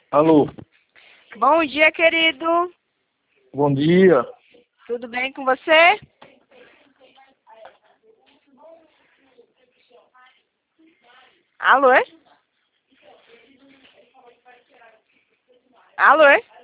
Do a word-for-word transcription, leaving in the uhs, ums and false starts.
Alô, Bom dia, querido. bom dia. Tudo bem com você? Alô? Alô?